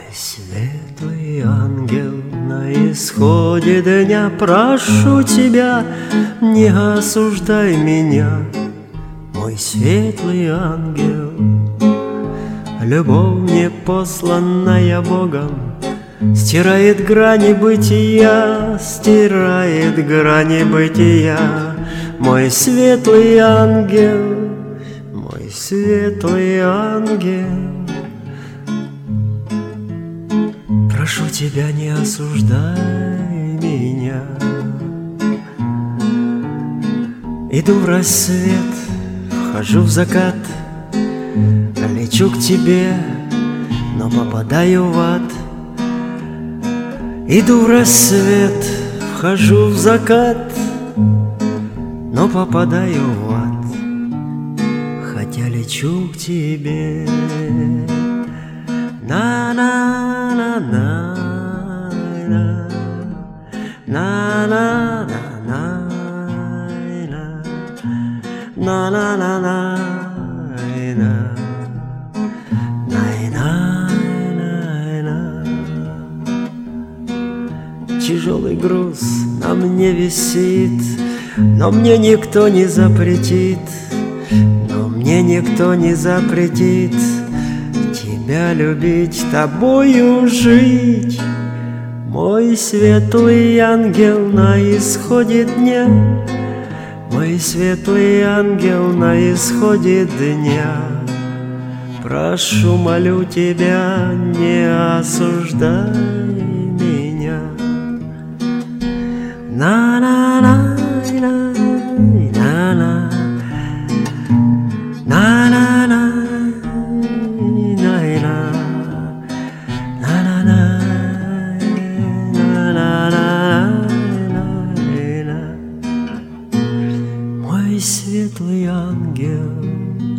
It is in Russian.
Светлый ангел, на исходе дня прошу тебя, не осуждай меня, мой светлый ангел. Любовь мне посланная Богом стирает грани бытия, стирает грани бытия, мой светлый ангел, мой светлый ангел. Прошу тебя, не осуждай меня. Иду в рассвет, вхожу в закат, лечу к тебе, но попадаю в ад. Иду в рассвет, вхожу в закат, но попадаю в ад, хотя лечу к тебе. На-на-на-на, на-на-на-на, на-на-на-на, тяжелый груз на мне висит, но мне никто не запретит, но мне никто не запретит тебя любить, тобою жить. Мой светлый ангел на исходе дня, мой светлый ангел на исходе дня. Прошу, молю тебя, не осуждай меня. На-на-на, на-на, на-на-на, мой светлый ангел.